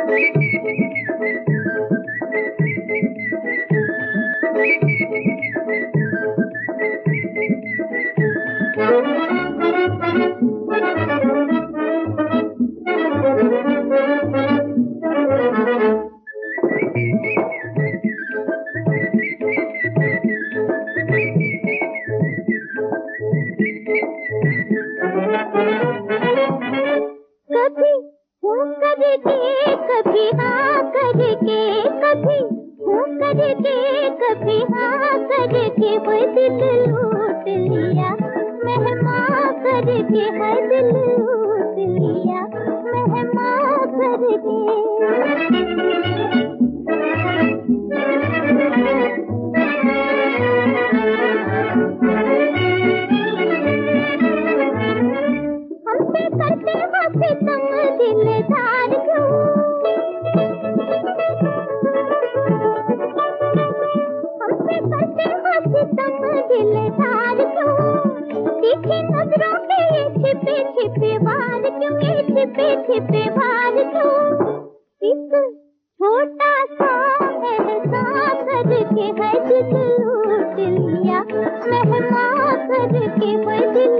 कभी हूँ करके कभी हाँ करके, कभी हूँ करके कभी हाँ करके वो दिल लूट लिया, मेहमान करके है दिल लूट लिया, मेहमान करके। हमसे करते हो सितम दिलदार क्यों, हमसे करते हो सितम दिलदार क्यों, तीखी नजरों के ये छिपे छिपे वार क्यों, ये छिपे छिपे वार क्यों। एक छोटा सा एहसान करके है दिल लूट लिया, मेहमान करके है दिल